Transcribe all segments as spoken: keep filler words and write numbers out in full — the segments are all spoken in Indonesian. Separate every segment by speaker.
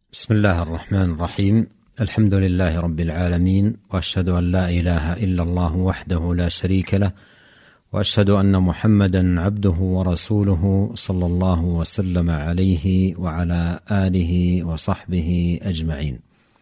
Speaker 1: بسم الله الرحمن الرحيم. الحمد لله رب العالمين، وأشهد أن لا إله إلا الله وحده لا شريك له، وأشهد أن محمدا عبده ورسوله صلى الله وسلم عليه وعلى آله وصحبه أجمعين.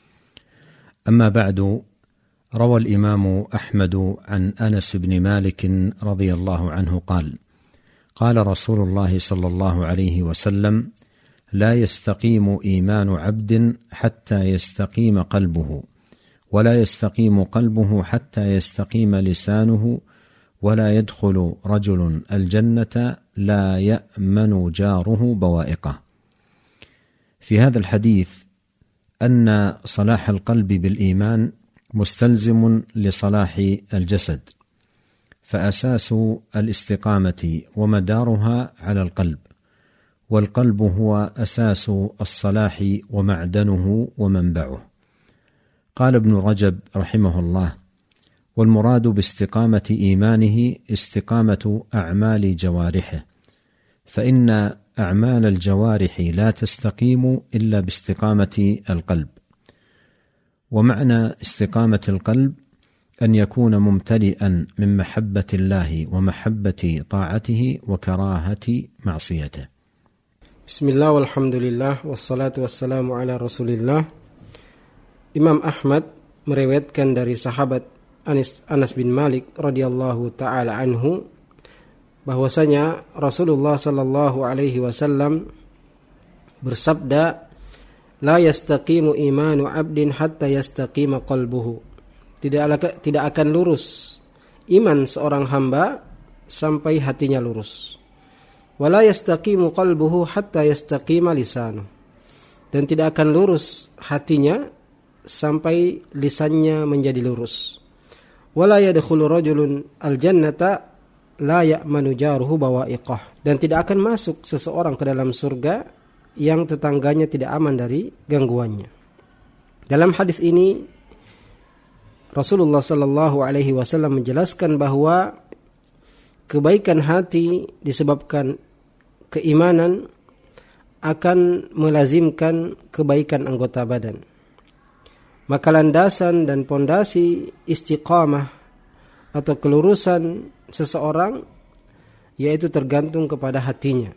Speaker 1: أما بعد، روى الإمام أحمد عن أنس بن مالك رضي الله عنه قال: قال رسول الله صلى الله عليه وسلم: لا يستقيم إيمان عبد حتى يستقيم قلبه، ولا يستقيم قلبه حتى يستقيم لسانه، ولا يدخل رجل الجنة لا يأمن جاره بوائقه. في هذا الحديث أن صلاح القلب بالإيمان مستلزم لصلاح الجسد، فأساس الاستقامة ومدارها على القلب، والقلب هو أساس الصلاح ومعدنه ومنبعه. قال ابن رجب رحمه الله: والمراد باستقامة إيمانه استقامة أعمال جوارحه، فإن أعمال الجوارح لا تستقيم إلا باستقامة القلب. ومعنى استقامة القلب أن يكون ممتلئا من محبة الله ومحبة طاعته وكراهة معصيته.
Speaker 2: Bismillah walhamdulillah wassalatu wassalamu ala rasulillah. Imam Ahmad meriwayatkan dari sahabat Anas, Anas bin Malik radhiyallahu ta'ala anhu bahwasanya Rasulullah sallallahu alaihi wasallam bersabda: La yastaqimu imanu abdin hatta yastaqima qalbuhu. Tidak, tidak akan lurus iman seorang hamba sampai hatinya lurus. Wala yastaqimu qalbuhu hatta yastaqima lisanu. Dan tidak akan lurus hatinya sampai lisannya menjadi lurus. Wala yadkhulu rajulun aljannata la ya'manu jaruhu bawa'iqah. Dan tidak akan masuk seseorang ke dalam surga yang tetangganya tidak aman dari gangguannya. Dalam hadis ini Rasulullah sallallahu alaihi wasallam menjelaskan bahwa kebaikan hati disebabkan keimanan akan melazimkan kebaikan anggota badan. Maka landasan dan pondasi istiqamah atau kelurusan seseorang yaitu tergantung kepada hatinya.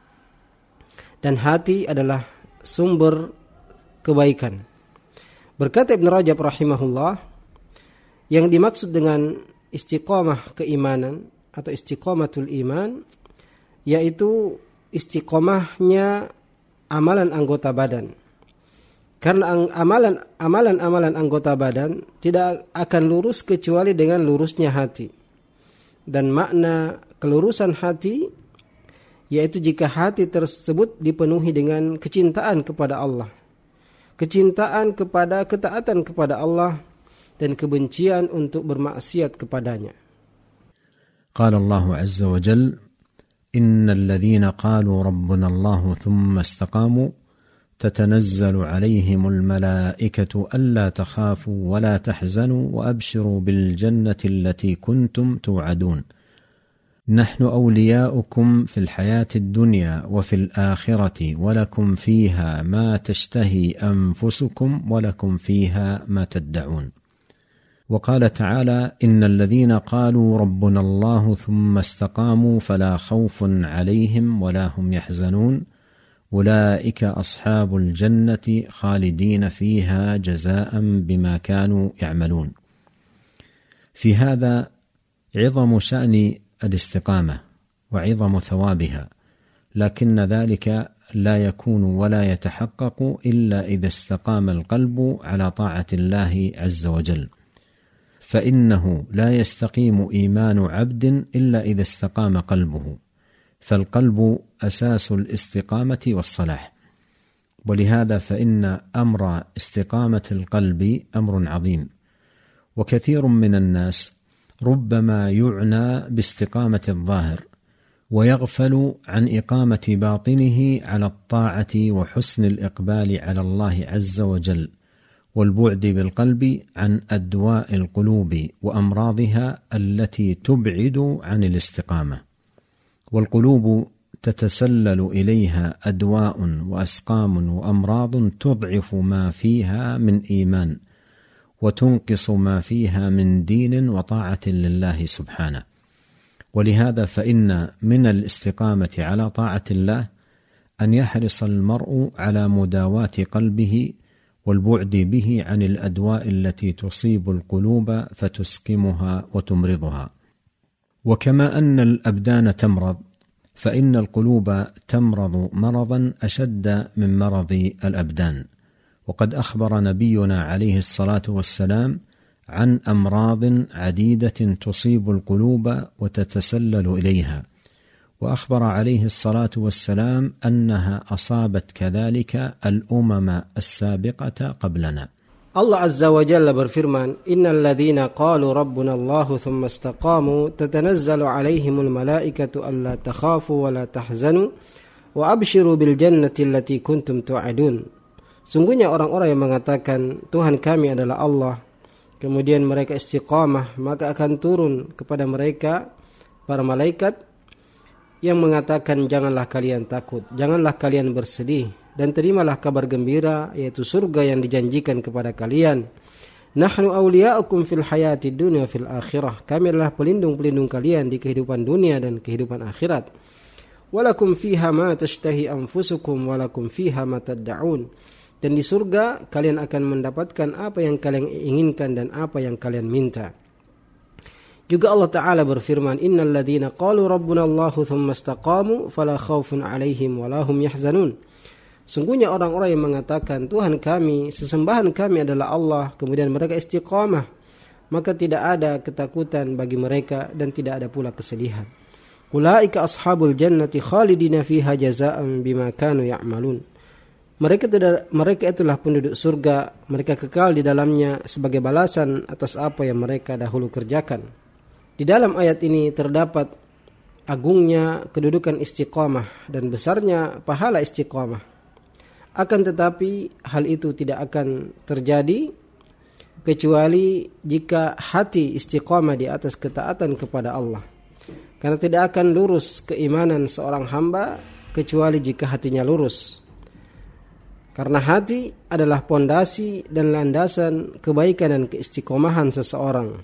Speaker 2: Dan hati adalah sumber kebaikan. Berkata Ibn Rajab rahimahullah, yang dimaksud dengan istiqamah keimanan atau istiqamatul iman yaitu istiqomahnya amalan anggota badan. Karena amalan amalan-amalan anggota badan tidak akan lurus kecuali dengan lurusnya hati. Dan makna kelurusan hati yaitu jika hati tersebut dipenuhi dengan kecintaan kepada Allah, kecintaan kepada ketaatan kepada Allah, dan kebencian untuk bermaksiat kepadanya.
Speaker 1: Qala Allah azza wa jalla: Innal ladzina qalu rabbuna Allah thumma istaqamu tatanazzalu alaihimul malaikatu alla takhafu wa la tahzanu wa abshiru bil jannati allati kuntum tu'adun. Nahnu awliya'ukum fil hayatid dunya wa fil akhirati wa lakum fiha ma tashtahi anfusukum wa lakum fiha ma tad'un. وقال تعالى: إن الذين قالوا ربنا الله ثم استقاموا فلا خوف عليهم ولا هم يحزنون أولئك أصحاب الجنة خالدين فيها جزاء بما كانوا يعملون. في هذا عظم شأن الاستقامة وعظم ثوابها، لكن ذلك لا يكون ولا يتحقق إلا إذا استقام القلب على طاعة الله عز وجل، فإنه لا يستقيم إيمان عبد إلا إذا استقام قلبه، فالقلب أساس الاستقامة والصلاح. ولهذا فإن أمر استقامة القلب أمر عظيم، وكثير من الناس ربما يعنى باستقامة الظاهر ويغفل عن إقامة باطنه على الطاعة وحسن الإقبال على الله عز وجل، والبعد بالقلب عن أدواء القلوب وأمراضها التي تبعد عن الاستقامة. والقلوب تتسلل إليها أدواء وأسقام وأمراض تضعف ما فيها من إيمان وتنقص ما فيها من دين وطاعة لله سبحانه. ولهذا فإن من الاستقامة على طاعة الله أن يحرص المرء على مداواة قلبه والبعد به عن الأدواء التي تصيب القلوب فتسقمها وتمرضها. وكما أن الأبدان تمرض فإن القلوب تمرض مرضا أشد من مرض الأبدان. وقد أخبر نبينا عليه الصلاة والسلام عن أمراض عديدة تصيب القلوب وتتسلل إليها، وأخبر عليه الصلاة والسلام أنها أصابت كذلك الأمم السابقة قبلنا.
Speaker 2: Allah Azza wa Jalla berfirman, Innal ladhina qalu rabbuna Allahu thumma istaqamu tatanazzalu alaihimul malaikatu alla takhafu wa la tahzanu wa abshiru bil jannati allati kuntum tu'adun. Sungguhnya orang-orang yang mengatakan Tuhan kami adalah Allah, kemudian mereka istiqamah, maka akan turun kepada mereka para malaikat yang mengatakan janganlah kalian takut, janganlah kalian bersedih, dan terimalah kabar gembira, yaitu surga yang dijanjikan kepada kalian. Nahnu awliya'ukum fil hayati dunya fil akhirah. Kami adalah pelindung-pelindung kalian di kehidupan dunia dan kehidupan akhirat. Walakum fiha ma tashtahi anfusukum walakum fiha ma tad'un. Dan di surga kalian akan mendapatkan apa yang kalian inginkan dan apa yang kalian minta. Juga Allah Ta'ala berfirman, Innal ladhina qalu rabbuna Allahu thumma istaqamu fala khawfun alaihim wala hum yahzanun. Sungguhnya orang-orang yang mengatakan Tuhan kami, sesembahan kami adalah Allah, kemudian mereka istiqamah, maka tidak ada ketakutan bagi mereka dan tidak ada pula kesedihan. Ulaika ashabul jannati khalidina fiha jazaa'an bima kanu ya'malun. Mereka tidak, mereka itulah penduduk surga, mereka kekal di dalamnya sebagai balasan atas apa yang mereka dahulu kerjakan. Di dalam ayat ini terdapat agungnya kedudukan istiqamah dan besarnya pahala istiqamah. Akan tetapi hal itu tidak akan terjadi kecuali jika hati istiqamah di atas ketaatan kepada Allah. Karena tidak akan lurus keimanan seorang hamba kecuali jika hatinya lurus. Karena hati adalah pondasi dan landasan kebaikan dan keistiqomahan seseorang.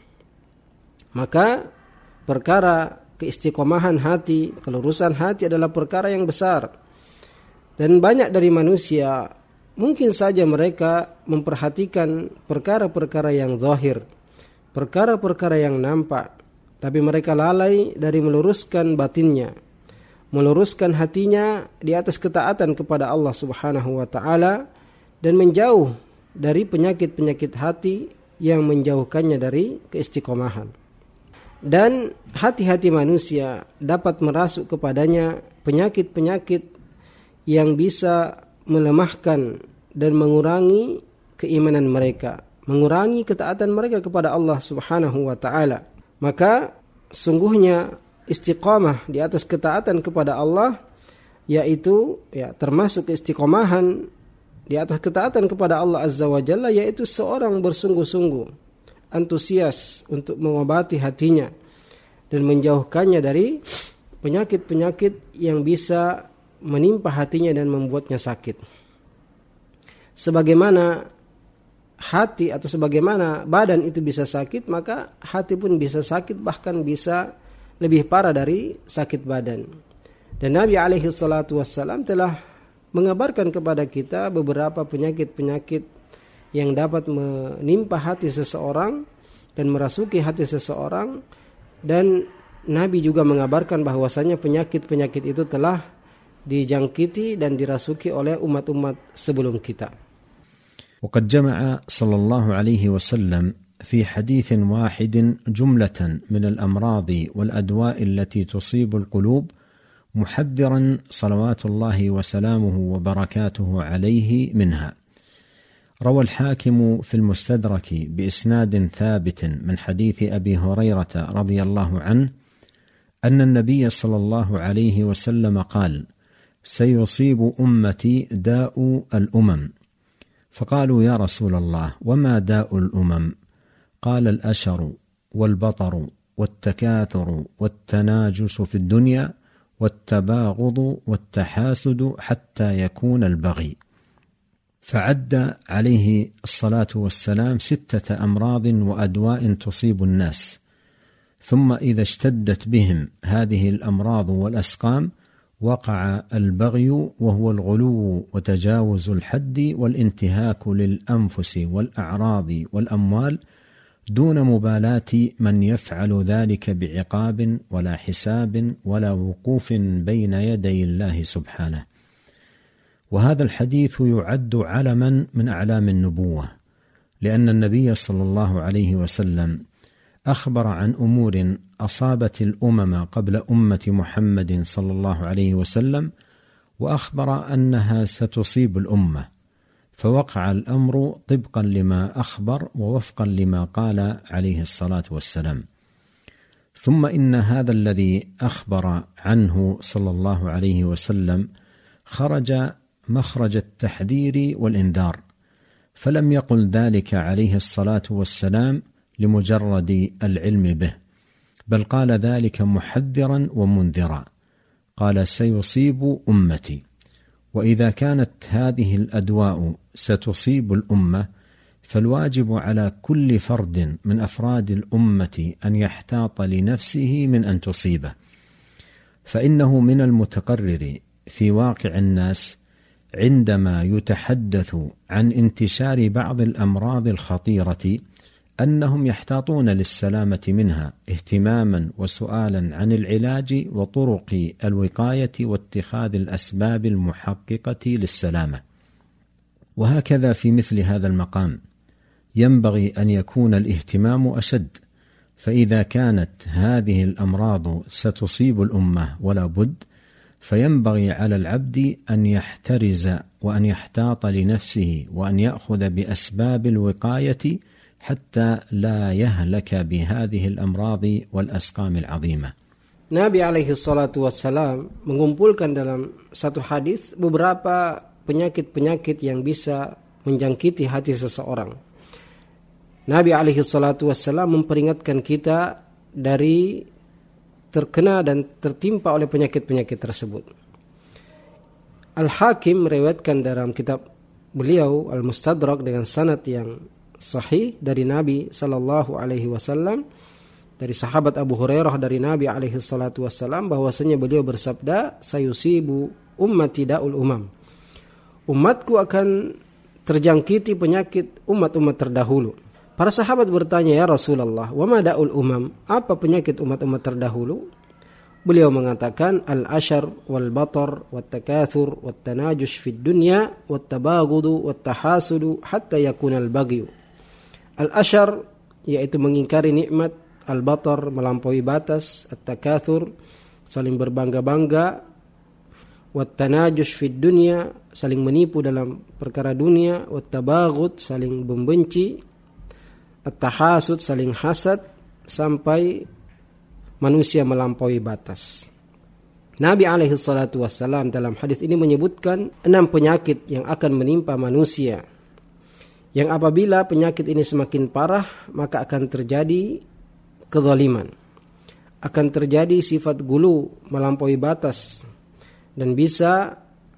Speaker 2: Maka perkara keistiqomahan hati, kelurusan hati adalah perkara yang besar. Dan banyak dari manusia mungkin saja mereka memperhatikan perkara-perkara yang zahir, perkara-perkara yang nampak, tapi mereka lalai dari meluruskan batinnya, meluruskan hatinya di atas ketaatan kepada Allah Subhanahu wa taala dan menjauh dari penyakit-penyakit hati yang menjauhkannya dari keistiqomahan. Dan hati-hati manusia dapat merasuk kepadanya penyakit-penyakit yang bisa melemahkan dan mengurangi keimanan mereka, mengurangi ketaatan mereka kepada Allah Subhanahu wa taala. Maka sungguhnya istiqamah di atas ketaatan kepada Allah, yaitu ya termasuk istiqomahan di atas ketaatan kepada Allah Azza wa Jalla, yaitu seorang bersungguh-sungguh antusias untuk mengobati hatinya dan menjauhkannya dari penyakit-penyakit yang bisa menimpa hatinya dan membuatnya sakit. Sebagaimana hati atau sebagaimana badan itu bisa sakit, maka hati pun bisa sakit, bahkan bisa lebih parah dari sakit badan. Dan Nabi alaihi salatu wassalam telah mengabarkan kepada kita beberapa penyakit-penyakit yang dapat menimpa hati seseorang dan merasuki hati seseorang. Dan Nabi juga mengabarkan bahwasanya penyakit-penyakit itu telah dijangkiti dan dirasuki oleh umat-umat sebelum kita.
Speaker 1: وقد جمع صلى الله عليه وسلم في حديث واحد جملة من الأمراض والأدواء التي تصيب القلوب محذرا صلوات الله وسلامه وبركاته عليه منها. روى الحاكم في المستدرك بإسناد ثابت من حديث أبي هريرة رضي الله عنه أن النبي صلى الله عليه وسلم قال: سيصيب أمتي داء الأمم. فقالوا يا رسول الله وما داء الأمم؟ قال: الأشر والبطر والتكاثر والتناجس في الدنيا والتباغض والتحاسد حتى يكون البغي. فعد عليه الصلاة والسلام ستة أمراض وأدواء تصيب الناس، ثم إذا اشتدت بهم هذه الأمراض والأسقام وقع البغي، وهو الغلو وتجاوز الحد والانتهاك للأنفس والأعراض والأموال دون مبالاة من يفعل ذلك بعقاب ولا حساب ولا وقوف بين يدي الله سبحانه. وهذا الحديث يعد علما من أعلام النبوة، لأن النبي صلى الله عليه وسلم أخبر عن أمور أصابت الأمم قبل أمة محمد صلى الله عليه وسلم، وأخبر أنها ستصيب الأمة، فوقع الأمر طبقا لما أخبر ووفقا لما قال عليه الصلاة والسلام. ثم إن هذا الذي أخبر عنه صلى الله عليه وسلم خرج مخرج التحذير والإنذار، فلم يقل ذلك عليه الصلاة والسلام لمجرد العلم به، بل قال ذلك محذرا ومنذرا، قال سيصيب أمتي. وإذا كانت هذه الأدواء ستصيب الأمة، فالواجب على كل فرد من أفراد الأمة أن يحتاط لنفسه من أن تصيبه، فإنه من المتقرر في واقع الناس عندما يتحدث عن انتشار بعض الأمراض الخطيرة أنهم يحتاطون للسلامة منها اهتماما وسؤالا عن العلاج وطرق الوقاية واتخاذ الأسباب المحققة للسلامة. وهكذا في مثل هذا المقام ينبغي أن يكون الاهتمام أشد، فإذا كانت هذه الأمراض ستصيب الأمة ولا بد، فينبغي على العبد أن يحترز وأن يحتاط لنفسه وأن يأخذ بأسباب الوقاية حتى لا يهلك بهذه الأمراض والأسقام العظيمة.
Speaker 2: Nabi alaihi salatu wassalam mengumpulkan dalam satu hadis beberapa penyakit-penyakit yang bisa menjangkiti hati seseorang. Nabi alaihi salatu wassalam memperingatkan kita dari terkena dan tertimpa oleh penyakit-penyakit tersebut. Al-Hakim meriwayatkan dalam kitab beliau Al-Mustadrak dengan sanad yang sahih dari Nabi sallallahu alaihi wasallam, dari sahabat Abu Hurairah dari Nabi alaihi salatu wasallam, bahwasanya beliau bersabda, sayusibu ummati da'ul umam. Umatku akan terjangkiti penyakit umat-umat terdahulu. Para sahabat bertanya, ya Rasulullah, wa ma da'ul umam? Apa penyakit umat-umat terdahulu? Beliau mengatakan, al-ashar wal batar wat takathur wat tanajush fid dunya wat tabagudu wat tahasudu hatta yakuna al-baghyu. Al-ashar yaitu mengingkari nikmat, al-batar melampaui batas, at-takathur saling berbangga-bangga, wat tanajush fid dunya saling menipu dalam perkara dunia, wat tabaghud saling membenci, at-tahasud saling hasad, sampai manusia melampaui batas. Nabi alaihi salatu wassalam dalam hadis ini menyebutkan enam penyakit yang akan menimpa manusia, yang apabila penyakit ini semakin parah maka akan terjadi kezaliman, akan terjadi sifat gulu melampaui batas, dan bisa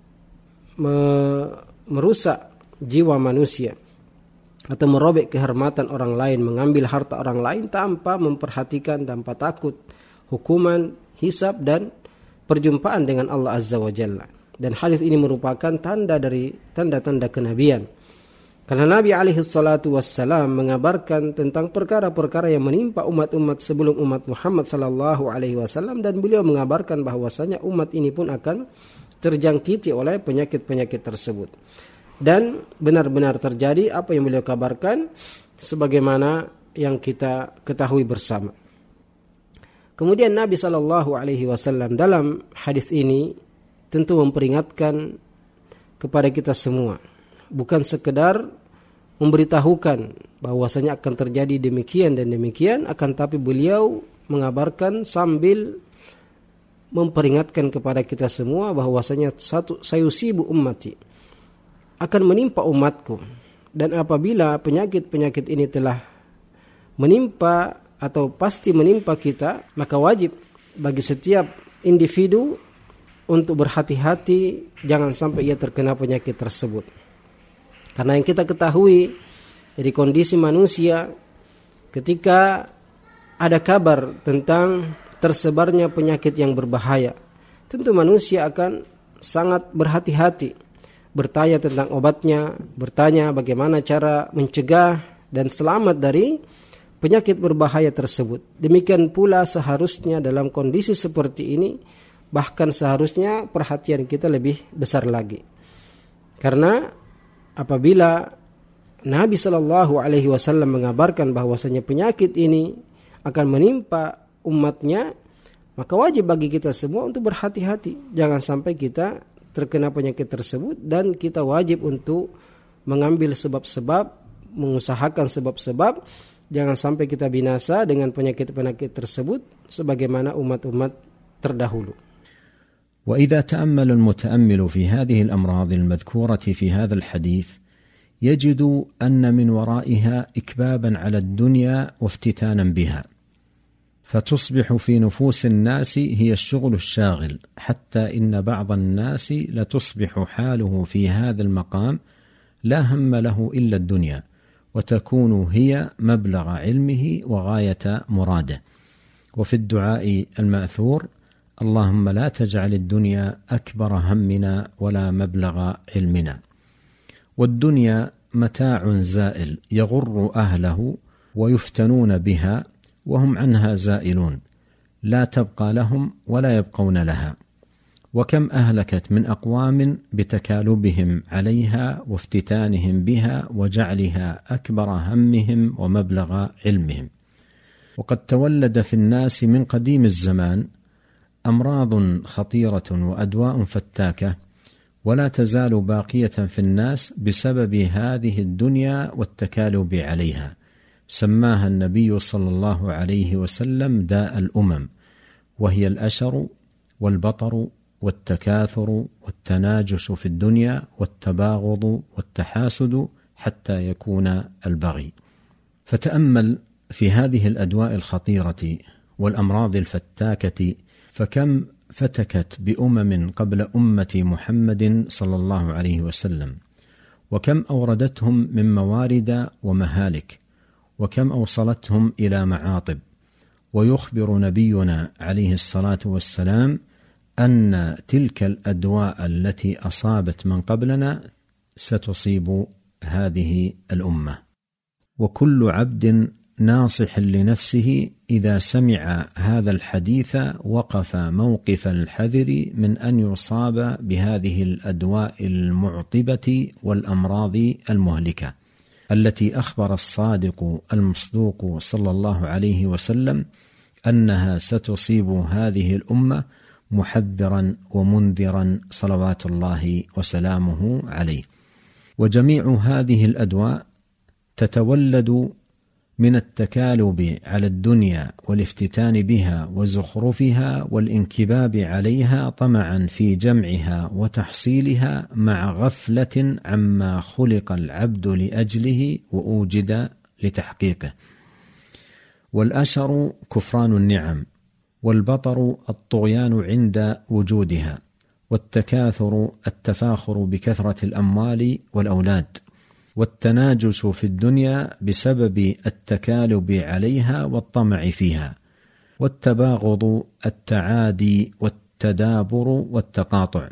Speaker 2: me- merusak jiwa manusia atau merobek kehormatan orang lain, mengambil harta orang lain tanpa memperhatikan, tanpa takut hukuman, hisab dan perjumpaan dengan Allah Azza wa Jalla. Dan hadis ini merupakan tanda dari tanda-tanda kenabian, karena Nabi alaihi salatu wassalam mengabarkan tentang perkara-perkara yang menimpa umat-umat sebelum umat Muhammad sallallahu alaihi wasallam, dan beliau mengabarkan bahwasanya umat ini pun akan terjangkiti oleh penyakit-penyakit tersebut. Dan benar-benar terjadi apa yang beliau kabarkan sebagaimana yang kita ketahui bersama. Kemudian Nabi sallallahu alaihi wasallam dalam hadis ini tentu memperingatkan kepada kita semua, bukan sekedar memberitahukan bahwasanya akan terjadi demikian dan demikian, akan tapi beliau mengabarkan sambil memperingatkan kepada kita semua bahwasanya satu sayusibu ummati, akan menimpa umatku. Dan apabila penyakit-penyakit ini telah menimpa atau pasti menimpa kita, maka wajib bagi setiap individu untuk berhati-hati jangan sampai ia terkena penyakit tersebut. Karena yang kita ketahui dari kondisi manusia, ketika ada kabar tentang tersebarnya penyakit yang berbahaya, tentu manusia akan sangat berhati-hati, bertanya tentang obatnya, bertanya bagaimana cara mencegah dan selamat dari penyakit berbahaya tersebut. Demikian pula seharusnya dalam kondisi seperti ini, bahkan seharusnya perhatian kita lebih besar lagi. Karena apabila Nabi Shallallahu Alaihi Wasallam mengabarkan bahwasanya penyakit ini akan menimpa umatnya, maka wajib bagi kita semua untuk berhati-hati. Jangan sampai kita terkena penyakit tersebut, dan kita wajib untuk mengambil sebab-sebab, mengusahakan sebab-sebab, jangan sampai kita binasa dengan penyakit-penyakit tersebut sebagaimana umat-umat terdahulu.
Speaker 1: وإذا تأمل المتأمل في هذه الأمراض المذكورة في هذا الحديث يجد أن من ورائها إكبابا على الدنيا وافتتانا بها، فتصبح في نفوس الناس هي الشغل الشاغل، حتى إن بعض الناس لتصبح حاله في هذا المقام لا هم له إلا الدنيا، وتكون هي مبلغ علمه وغاية مراده. وفي الدعاء المأثور: اللهم لا تجعل الدنيا أكبر همنا ولا مبلغ علمنا. والدنيا متاع زائل يغر أهله ويفتنون بها وهم عنها زائلون، لا تبقى لهم ولا يبقون لها. وكم أهلكت من أقوام بتكالبهم عليها وافتتانهم بها وجعلها أكبر همهم ومبلغ علمهم. وقد تولد في الناس من قديم الزمان أمراض خطيرة وأدواء فتاكة، ولا تزال باقية في الناس بسبب هذه الدنيا والتكالب عليها. سماها النبي صلى الله عليه وسلم داء الأمم، وهي الأشر والبطر والتكاثر والتناجش في الدنيا والتباغض والتحاسد حتى يكون البغي. فتأمل في هذه الأدواء الخطيرة والأمراض الفتاكة، فكم فتكت بأمم قبل أمة محمد صلى الله عليه وسلم، وكم أوردتهم من موارد ومهالك، وكم أوصلتهم إلى معاطب. ويخبر نبينا عليه الصلاة والسلام أن تلك الأدواء التي أصابت من قبلنا ستصيب هذه الأمة. وكل عبد ناصح لنفسه إذا سمع هذا الحديث وقف موقف الحذر من أن يصاب بهذه الأدواء المعطبة والأمراض المهلكة التي أخبر الصادق المصدوق صلى الله عليه وسلم أنها ستصيب هذه الأمة، محذرا ومنذرا صلوات الله وسلامه عليه. وجميع هذه الأدواء تتولد من التكالب على الدنيا والافتتان بها وزخرفها والانكباب عليها طمعا في جمعها وتحصيلها، مع غفلة عما خلق العبد لأجله وأوجد لتحقيقه. والأشر كفران النعم، والبطر الطغيان عند وجودها، والتكاثر التفاخر بكثرة الأموال والأولاد، والتناجش في الدنيا بسبب التكالب عليها والطمع فيها، والتباغض التعادي والتدابر والتقاطع،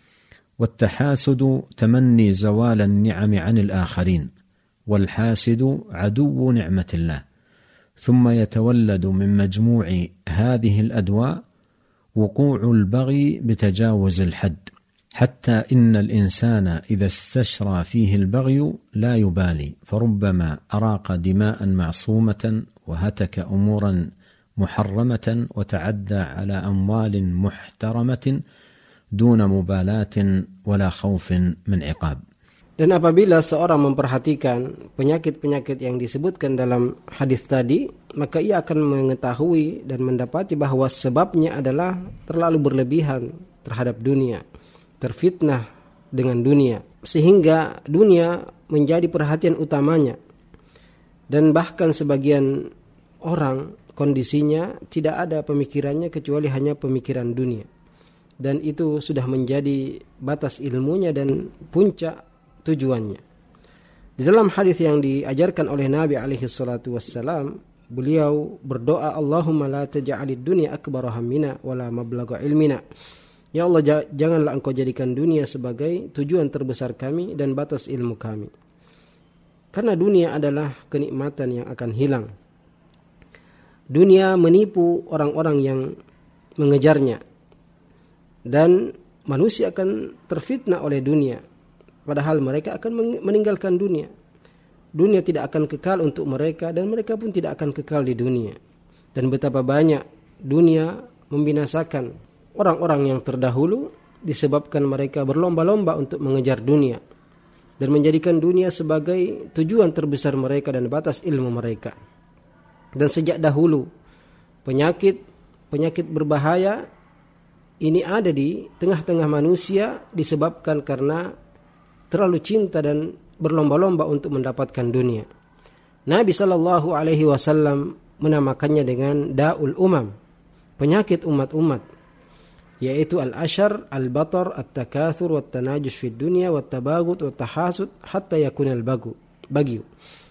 Speaker 1: والتحاسد تمني زوال النعم عن الآخرين، والحاسد عدو نعمة الله. ثم يتولد من مجموع هذه الأدواء وقوع البغي بتجاوز الحد، حتى إن الإنسان إذا استشرى فيه البغي لا يبالي، فربما أراق دماء معصومة وهتك أمورا محرمة وتعدى على أموال محترمة دون مبالاة ولا خوف من عقاب.
Speaker 2: Dan apabila seorang memperhatikan penyakit-penyakit yang disebutkan dalam hadis tadi, maka ia akan mengetahui dan mendapati bahwa sebabnya adalah terlalu berlebihan terhadap dunia, terfitnah dengan dunia, sehingga dunia menjadi perhatian utamanya. Dan bahkan sebagian orang kondisinya tidak ada pemikirannya kecuali hanya pemikiran dunia. dan itu sudah menjadi batas ilmunya dan puncak tujuannya. Di dalam hadis yang diajarkan oleh Nabi alaihi salatu wassalam, beliau berdoa, Allahumma la taj'alid dunya akbara hammina wala mablagha ilmina. Ya Allah, janganlah engkau jadikan dunia sebagai tujuan terbesar kami dan batas ilmu kami. Karena dunia adalah kenikmatan yang akan hilang. Dunia menipu orang-orang yang mengejarnya. Dan manusia akan terfitnah oleh dunia, padahal mereka akan meninggalkan dunia. Dunia tidak akan kekal untuk mereka dan mereka pun tidak akan kekal di dunia. Dan betapa banyak dunia membinasakan orang-orang yang terdahulu disebabkan mereka berlomba-lomba untuk mengejar dunia dan menjadikan dunia sebagai tujuan terbesar mereka dan batas ilmu mereka. Dan sejak dahulu penyakit penyakit berbahaya ini ada di tengah-tengah manusia disebabkan karena terlalu cinta dan berlomba-lomba untuk mendapatkan dunia. Nabi sallallahu alaihi wasallam menamakannya dengan Da'ul Umam, penyakit umat-umat, yaitu al-ashar, al-batar, at-takathur, wat-tanajus fid dunya, wat-tabaghut, wat-tahasud hatta yakuna al-bagu, bagyu,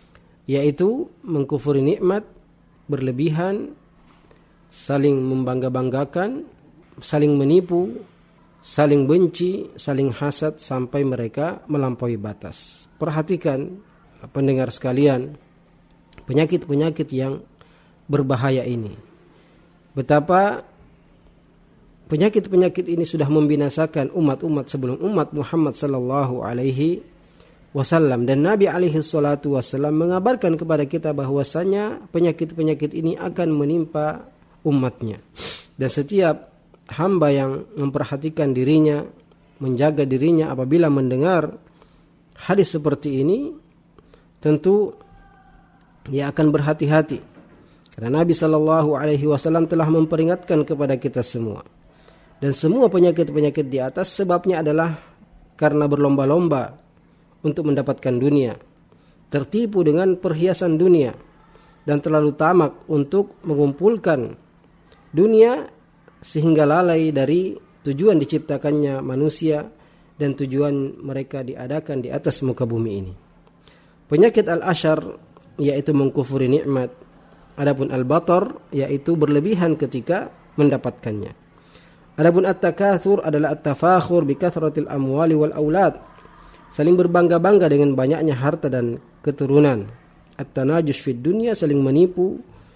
Speaker 2: yaitu mengkufuri nikmat, berlebihan, saling membangga-banggakan, saling menipu, saling benci, saling hasad sampai mereka melampaui batas. Perhatikan pendengar sekalian, penyakit-penyakit yang berbahaya ini. Betapa penyakit-penyakit ini sudah membinasakan umat-umat sebelum umat Muhammad sallallahu alaihi wasallam, dan Nabi alaihi salatu wasallam mengabarkan kepada kita bahwasanya penyakit-penyakit ini akan menimpa umatnya. Dan setiap hamba yang memperhatikan dirinya, menjaga dirinya apabila mendengar hadis seperti ini, tentu ia akan berhati-hati. Karena Nabi sallallahu alaihi wasallam telah memperingatkan kepada kita semua. Dan semua penyakit-penyakit di atas sebabnya adalah karena berlomba-lomba untuk mendapatkan dunia, tertipu dengan perhiasan dunia, dan terlalu tamak untuk mengumpulkan dunia sehingga lalai dari tujuan diciptakannya manusia dan tujuan mereka diadakan di atas muka bumi ini. Penyakit al-ashar yaitu mengkufuri nikmat, adapun al-batar yaitu berlebihan ketika mendapatkannya. Adapun at-takatsur adalah at-tafakhur bi kathratil amwali wal aulad, saling berbangga-bangga dengan banyaknya harta dan keturunan. At-tanajus fid dunya, saling menipu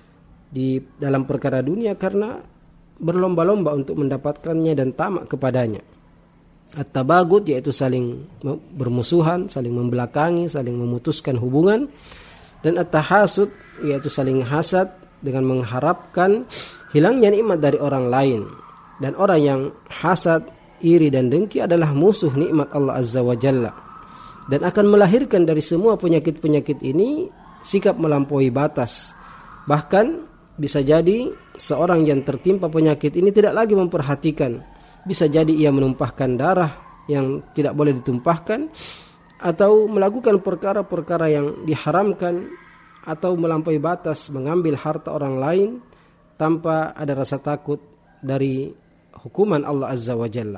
Speaker 2: di dalam perkara dunia karena berlomba-lomba untuk mendapatkannya dan tamak kepadanya. At-tabaghut yaitu saling bermusuhan, saling membelakangi, saling memutuskan hubungan. Dan at-tahasud yaitu saling hasad dengan mengharapkan hilangnya nikmat dari orang lain. Dan orang yang hasad, iri dan dengki adalah musuh nikmat Allah Azza wa Jalla, dan akan melahirkan dari semua penyakit-penyakit ini sikap melampaui batas. Bahkan bisa jadi seorang yang tertimpa penyakit ini tidak lagi memperhatikan. Bisa jadi ia menumpahkan darah yang tidak boleh ditumpahkan, atau melakukan perkara-perkara yang diharamkan, atau melampaui batas mengambil harta orang lain tanpa ada rasa takut dari hukuman Allah Azza wa Jalla.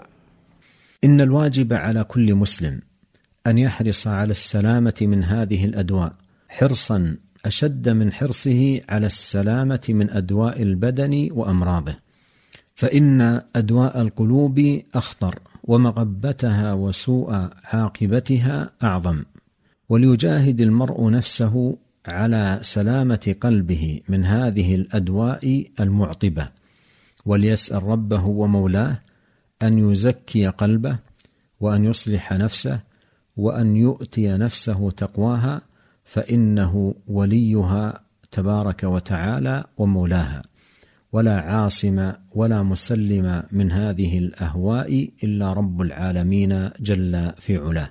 Speaker 1: إن الواجب على كل مسلم أن يحرص على السلامة من هذه الأدواء حرصا أشد من حرصه على السلامة من أدواء البدن وأمراضه، فإن أدواء القلوب أخطر ومغبتها وسوء عاقبتها أعظم، وليجاهد المرء نفسه على سلامة قلبه من هذه الأدواء المعطبة، وليسأل ربه ومولاه أن يزكي قلبه وأن يصلح نفسه وأن يؤتي نفسه تقواها، فإنه وليها تبارك وتعالى ومولاها، ولا عاصم ولا مسلم من هذه الأهواء إلا رب العالمين جل في علاه.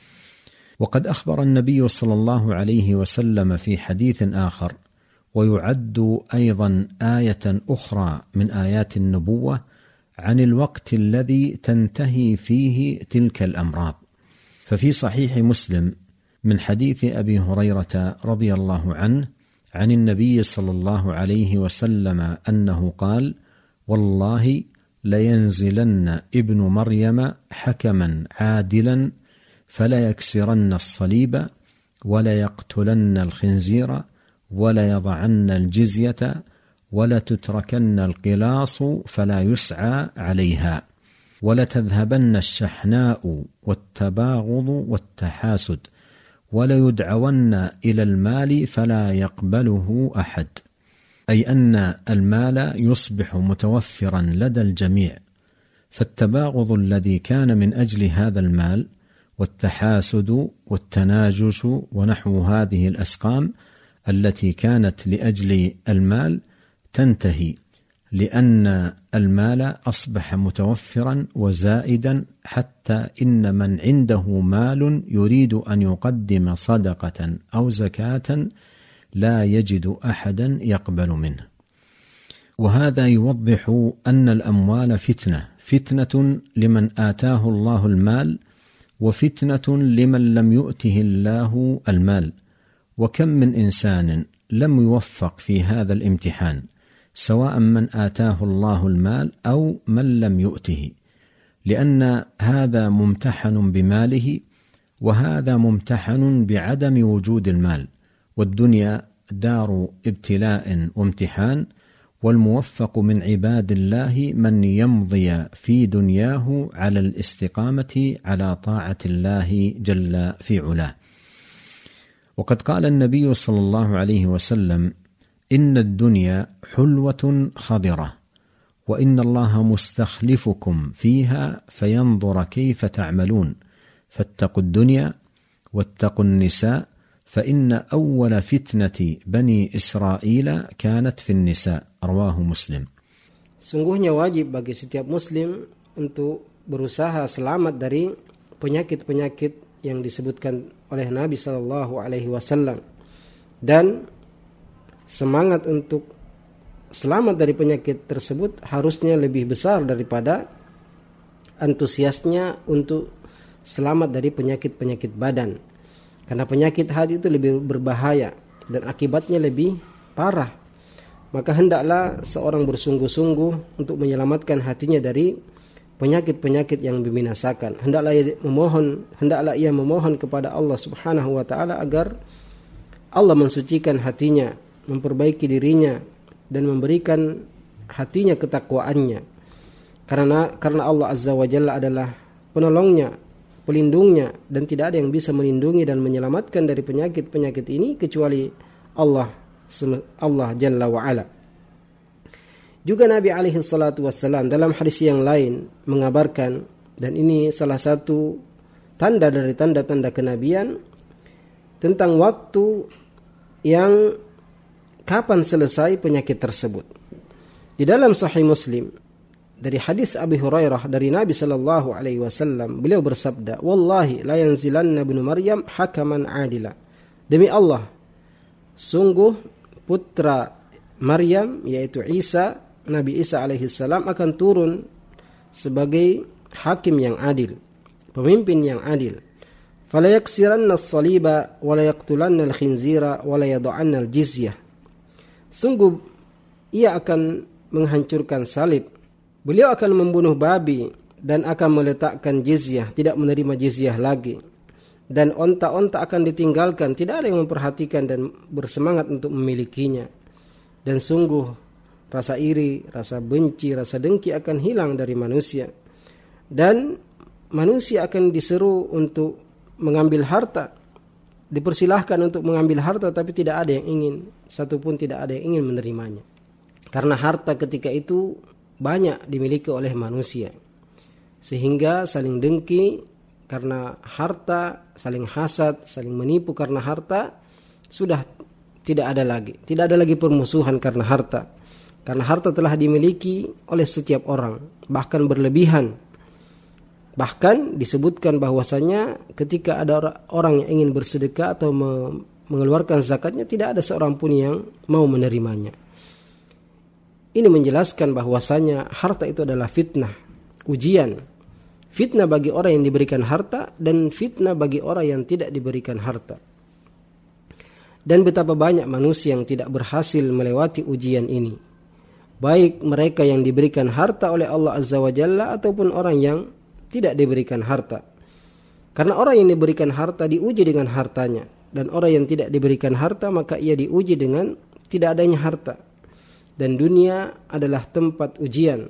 Speaker 1: وقد أخبر النبي صلى الله عليه وسلم في حديث آخر، ويعد أيضا آية أخرى من آيات النبوة، عن الوقت الذي تنتهي فيه تلك الأمراض. ففي صحيح مسلم من حديث أبي هريرة رضي الله عنه عن النبي صلى الله عليه وسلم أنه قال: والله لينزلن ابن مريم حكما عادلا فلا يكسرن الصليب ولا يقتلن الخنزير ولا يضعن الجزية ولا تتركن القلاص فلا يسعى عليها ولا تذهبن الشحناء والتباغض والتحاسد ولا يدعون إلى المال فلا يقبله أحد، أي أن المال يصبح متوفرا لدى الجميع، فالتباغض الذي كان من أجل هذا المال والتحاسد والتناجش ونحو هذه الأسقام التي كانت لأجل المال تنتهي، لأن المال أصبح متوفرا وزائدا، حتى إن من عنده مال يريد أن يقدم صدقة أو زكاة لا يجد أحدا يقبل منه. وهذا يوضح أن الأموال فتنة، فتنة لمن آتاه الله المال وفتنة لمن لم يؤته الله المال. وكم من إنسان لم يوفق في هذا الامتحان، سواء من آتاه الله المال أو من لم يؤته، لأن هذا ممتحن بماله وهذا ممتحن بعدم وجود المال، والدنيا دار ابتلاء وامتحان، والموفق من عباد الله من يمضي في دنياه على الاستقامة على طاعة الله جل في علاه. وقد قال النبي صلى الله عليه وسلم: إن الدنيا حلوة خضرة وإن الله مستخلفكم فيها فينظر كيف تعملون، فاتقوا الدنيا واتقوا النساء فإن أول فتنة بني إسرائيل كانت في النساء. رواه مسلم.
Speaker 2: Sungguhnya wajib bagi setiap muslim untuk berusaha selamat dari penyakit-penyakit yang disebutkan oleh Nabi Shallallahu Alaihi Wasallam, dan semangat untuk selamat dari penyakit tersebut harusnya lebih besar daripada antusiasnya untuk selamat dari penyakit-penyakit badan, karena penyakit hati itu lebih berbahaya dan akibatnya lebih parah. Maka hendaklah seorang bersungguh-sungguh untuk menyelamatkan hatinya dari penyakit-penyakit yang membinasakan. Hendaklah ia memohon, hendaklah ia memohon kepada Allah Subhanahu wa taala agar Allah mensucikan hatinya, memperbaiki dirinya dan memberikan hatinya ketakwaannya. Karena karena Allah Azza wa Jalla adalah penolongnya, pelindungnya, dan tidak ada yang bisa melindungi dan menyelamatkan dari penyakit-penyakit ini kecuali Allah Allah Jalla wa Ala. Juga Nabi alaihi salatu wassalam dalam hadis yang lain mengabarkan, dan ini salah satu tanda dari tanda-tanda kenabian, tentang waktu yang kapan selesai penyakit tersebut. Di dalam Sahih Muslim dari hadis Abi Hurairah dari Nabi sallallahu alaihi wasallam, beliau bersabda, "Wallahi la yanzilanna ibnu Maryam hakaman adila." Demi Allah, sungguh putra Maryam yaitu Isa, Nabi Isa alaihi salam akan turun sebagai hakim yang adil, pemimpin yang adil. Fala yaksiranna as-saliba wa la yaqtulanna al-khinzira wa la yad'anna al-jizyah. Sungguh ia akan menghancurkan salib, beliau akan membunuh babi dan akan meletakkan jizyah, tidak menerima jizyah lagi. Dan onta-onta akan ditinggalkan, tidak ada yang memperhatikan dan bersemangat untuk memilikinya. Dan sungguh rasa iri, rasa benci, rasa dengki akan hilang dari manusia. Dan manusia akan diseru untuk mengambil harta, dipersilahkan untuk mengambil harta, tapi tidak ada yang ingin, satupun tidak ada yang ingin menerimanya. Karena harta ketika itu banyak dimiliki oleh manusia, sehingga saling dengki karena harta, saling hasad, saling menipu karena harta, sudah tidak ada lagi. Tidak ada lagi permusuhan karena harta. Karena harta telah dimiliki oleh setiap orang, bahkan berlebihan. Bahkan disebutkan bahwasanya ketika ada orang yang ingin bersedekah atau mengeluarkan zakatnya, tidak ada seorang pun yang mau menerimanya. Ini menjelaskan bahwasanya harta itu adalah fitnah, ujian. Fitnah bagi orang yang diberikan harta dan fitnah bagi orang yang tidak diberikan harta. Dan betapa banyak manusia yang tidak berhasil melewati ujian ini. baik mereka yang diberikan harta oleh Allah Azza wa Jalla ataupun orang yang tidak diberikan harta. Karena orang yang diberikan harta diuji dengan hartanya, dan orang yang tidak diberikan harta maka ia diuji dengan tidak adanya harta. Dan dunia adalah tempat ujian.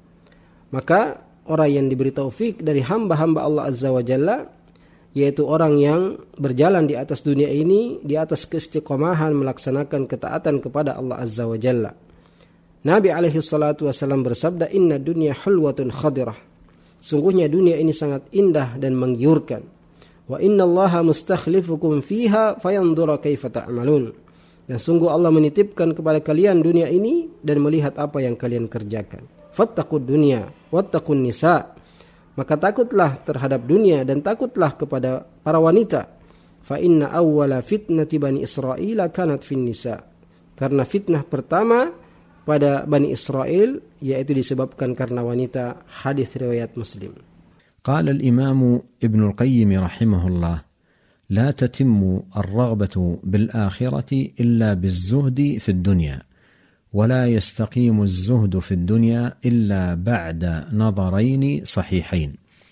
Speaker 2: Maka orang yang diberi taufik dari hamba-hamba Allah Azza wa Jalla, yaitu orang yang berjalan di atas dunia ini di atas keistiqomahan melaksanakan ketaatan kepada Allah Azza wa Jalla. Nabi alaihi salatu wasallam bersabda, "Inna dunya hulwatun khadirah." Sungguhnya dunia ini sangat indah dan menggiurkan. Wa inna Allaha mustakhlifukum fiha fayanzura kaifa ta'malun. Dan sungguh Allah menitipkan kepada kalian dunia ini dan melihat apa yang kalian kerjakan. Fattaqud dunya wattaqun nisa. Maka takutlah terhadap dunia dan takutlah kepada para wanita. Fa inna awwala fitnati bani Israil kanat fin nisa. Karena fitnah pertama pada Bani Israel yaitu disebabkan karena wanita. Hadis riwayat Muslim.
Speaker 1: قال الإمام ابن القيم رحمه الله: لا تتم الرغبة بالآخرة إلا بالزهد في الدنيا، ولا يستقيم الزهد في الدنيا إلا بعد نظرين صحيحين: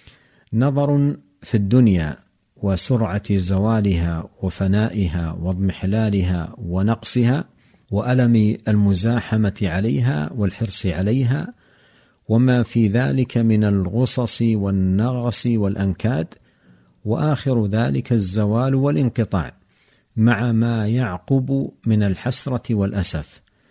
Speaker 1: نظر في الدنيا وسرعة زوالها وفنائها واضمحلالها ونقصها وألم المزاحمة عليها والحرص عليها وما في ذلك من الغصص والنغص والأنكاد، وآخر ذلك الزوال والانقطاع مع ما يعقب من الحسرة والأسف،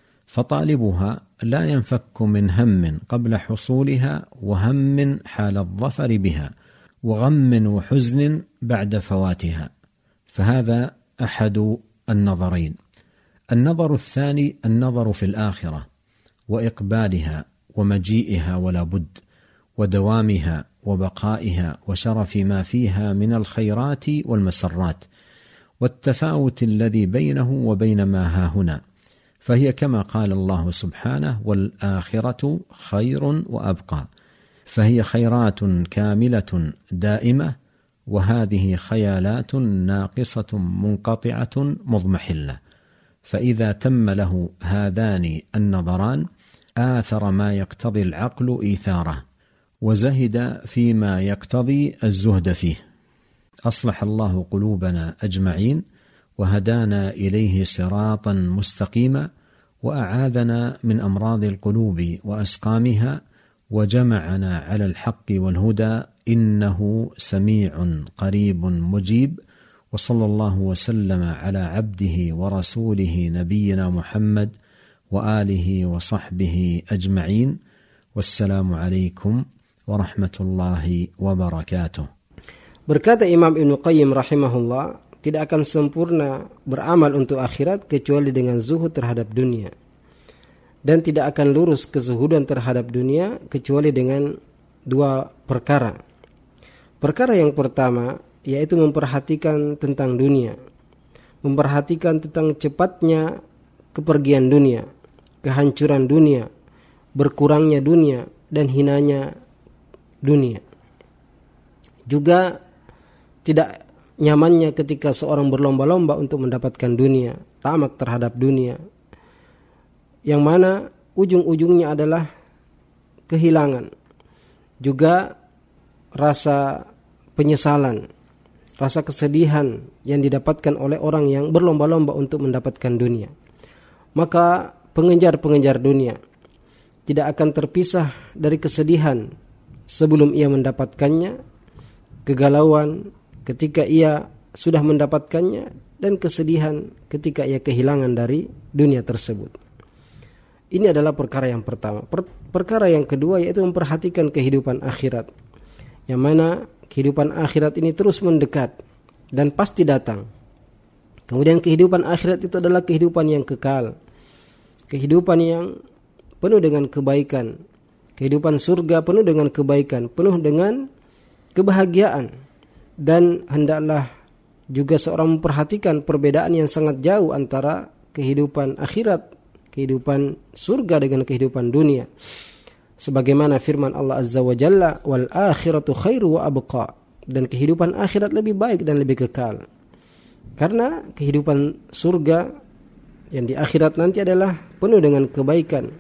Speaker 1: فطالبها لا ينفك من هم قبل حصولها وهم حال الظفر بها وغم وحزن بعد فواتها، فهذا أحد النظرين. النظر الثاني النظر في الآخرة وإقبالها ومجيئها ولا بد ودوامها وبقائها وشرف ما فيها من الخيرات والمسرات والتفاوت الذي بينه وبين ما هاهنا، فهي كما قال الله سبحانه: والآخرة خير وأبقى، فهي خيرات كاملة دائمة، وهذه خيالات ناقصة منقطعة مضمحلة. فإذا تم له هذان النظران آثر ما يقتضي العقل إيثاره وزهد فيما يقتضي الزهد فيه. أصلح الله قلوبنا أجمعين وهدانا إليه صراطا مستقيما وأعاذنا من أمراض القلوب وأسقامها وجمعنا على الحق والهدى إنه سميع قريب مجيب. وصلى الله وسلم على عبده ورسوله نبينا محمد وآله وصحبه أجمعين، والسلام عليكم ورحمة الله وبركاته.
Speaker 2: Berkata Imam Ibnu Qayyim rahimahullah, tidak akan sempurna beramal untuk akhirat kecuali dengan zuhud terhadap dunia, dan tidak akan lurus kezuhudan terhadap dunia kecuali dengan dua perkara. Perkara yang pertama yaitu memperhatikan tentang dunia, memperhatikan tentang cepatnya kepergian dunia, kehancuran dunia, berkurangnya dunia, dan hinanya dunia. Juga tidak nyamannya ketika seorang berlomba-lomba untuk mendapatkan dunia, tamak terhadap dunia, yang mana ujung-ujungnya adalah kehilangan. Juga rasa penyesalan, rasa kesedihan yang didapatkan oleh orang yang berlomba-lomba untuk mendapatkan dunia. Maka pengejar-pengejar dunia tidak akan terpisah dari kesedihan sebelum ia mendapatkannya, kegalauan ketika ia sudah mendapatkannya, dan kesedihan ketika ia kehilangan dari dunia tersebut. Ini adalah perkara yang pertama. Per- perkara yang kedua yaitu memperhatikan kehidupan akhirat, yang mana kehidupan akhirat ini terus mendekat dan pasti datang. Kemudian kehidupan akhirat itu adalah kehidupan yang kekal, kehidupan yang penuh dengan kebaikan, kehidupan surga penuh dengan kebaikan, penuh dengan kebahagiaan. Dan hendaklah juga seorang memperhatikan perbedaan yang sangat jauh antara kehidupan akhirat, kehidupan surga dengan kehidupan dunia. Sebagaimana firman Allah Azza wa Jalla, wal akhiratu khairu wa abqa, dan kehidupan akhirat lebih baik dan lebih kekal. Karena kehidupan surga yang di akhirat nanti adalah penuh dengan kebaikan,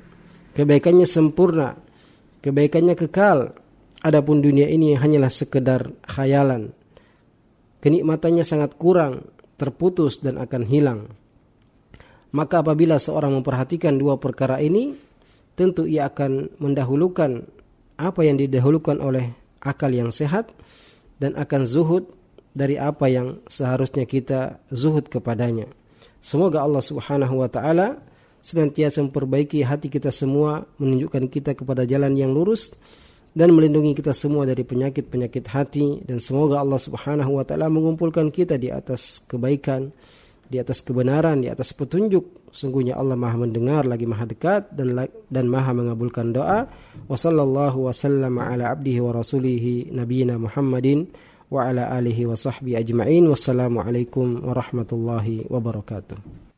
Speaker 2: kebaikannya sempurna, kebaikannya kekal. Adapun dunia ini hanyalah sekedar khayalan. Kenikmatannya sangat kurang, terputus dan akan hilang. Maka apabila seorang memperhatikan dua perkara ini, tentu ia akan mendahulukan apa yang didahulukan oleh akal yang sehat dan akan zuhud dari apa yang seharusnya kita zuhud kepadanya. Semoga Allah Subhanahu wa taala senantiasa memperbaiki hati kita semua, menunjukkan kita kepada jalan yang lurus dan melindungi kita semua dari penyakit-penyakit hati, dan semoga Allah Subhanahu wa taala mengumpulkan kita di atas kebaikan, di atas kebenaran, di atas petunjuk. Sungguhnya Allah Maha mendengar lagi Maha dekat dan dan Maha mengabulkan doa. Wa sallallahu wa sallama ala abdihi wa rasulihi nabiyina Muhammadin wa ala alihi wa sahbihi ajma'in. Wassalamu alaikum warahmatullahi wabarakatuh.